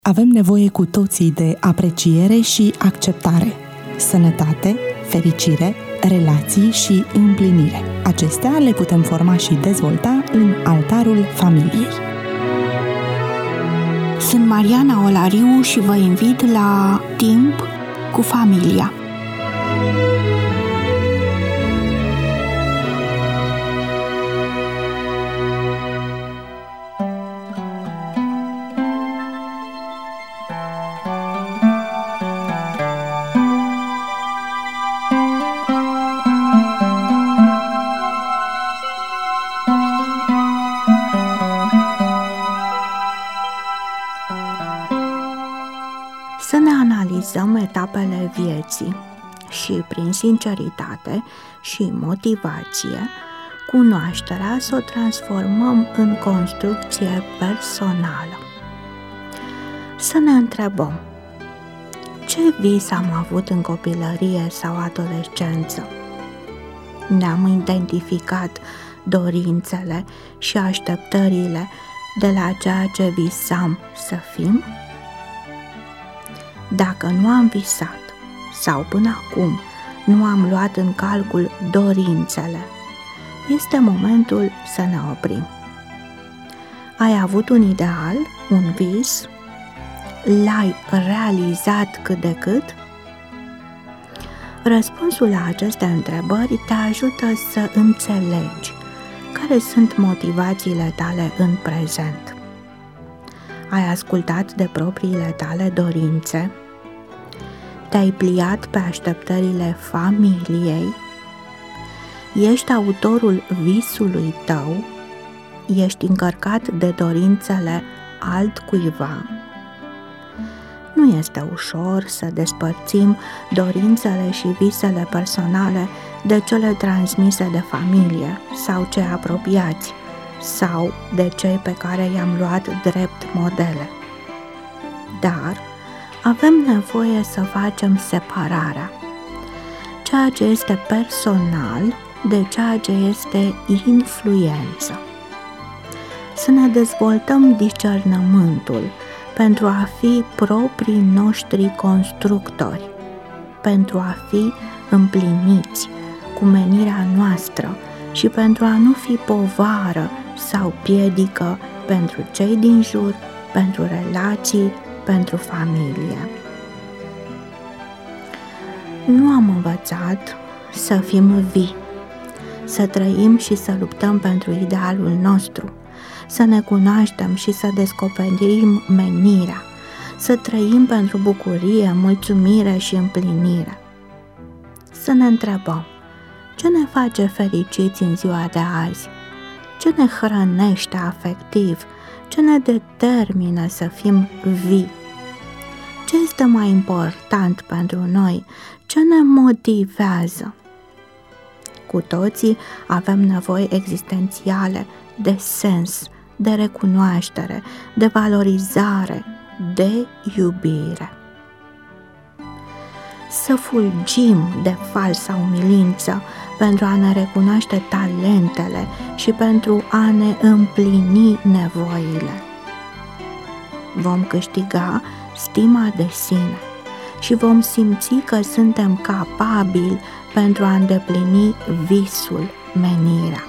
Avem nevoie cu toții de apreciere și acceptare, sănătate, fericire, relații și împlinire. Acestea le putem forma și dezvolta în altarul familiei. Sunt Mariana Olariu și vă invit la Timp cu familia. Să ne analizăm etapele vieții și, prin sinceritate și motivație, cunoașterea să o transformăm în construcție personală. Să ne întrebăm: ce vis am avut în copilărie sau adolescență? Ne-am identificat dorințele și așteptările de la ceea ce visam să fim? Dacă nu am visat sau până acum nu am luat în calcul dorințele, este momentul să ne oprim. Ai avut un ideal, un vis? L-ai realizat cât de cât? Răspunsul la aceste întrebări te ajută să înțelegi care sunt motivațiile tale în prezent. Ai ascultat de propriile tale dorințe? Te-ai pliat pe așteptările familiei? Ești autorul visului tău? Ești încărcat de dorințele altcuiva? Nu este ușor să despărțim dorințele și visele personale de cele transmise de familie sau cei apropiați, sau de cei pe care i-am luat drept modele. Dar avem nevoie să facem separarea, ceea ce este personal de ceea ce este influență. Să ne dezvoltăm discernământul pentru a fi proprii noștri constructori, pentru a fi împliniți cu menirea noastră și pentru a nu fi povară sau piedică pentru cei din jur, pentru relații, pentru familie. Nu am învățat să fim vii, să trăim și să luptăm pentru idealul nostru, să ne cunoaștem și să descoperim menirea, să trăim pentru bucurie, mulțumire și împlinire. Să ne întrebăm: ce ne face fericiți în ziua de azi? Ce ne hrănește afectiv? Ce ne determină să fim vii? Ce este mai important pentru noi? Ce ne motivează? Cu toții avem nevoi existențiale de sens, de recunoaștere, de valorizare, de iubire. Să fulgim de falsa umilință pentru a ne recunoaște talentele și pentru a ne împlini nevoile. Vom câștiga stima de sine și vom simți că suntem capabili pentru a îndeplini visul, menirea.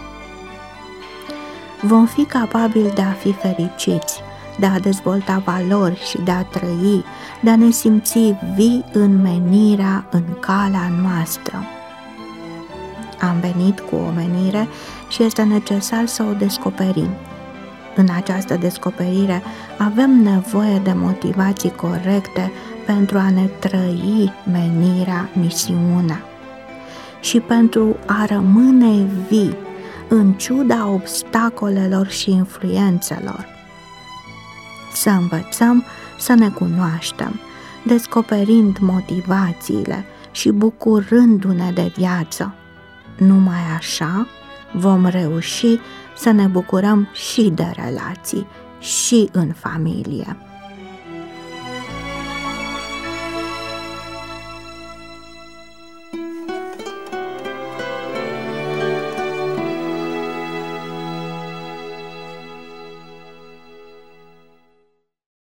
Vom fi capabili de a fi fericiți, de a dezvolta valori și de a trăi, de a ne simți vii în menirea, în calea noastră. Am venit cu o menire și este necesar să o descoperim. În această descoperire avem nevoie de motivații corecte pentru a ne trăi menirea, misiunea și pentru a rămâne vii în ciuda obstacolelor și influențelor. Să învățăm să ne cunoaștem, descoperind motivațiile și bucurându-ne de viață. Numai așa vom reuși să ne bucurăm și de relații, și în familie.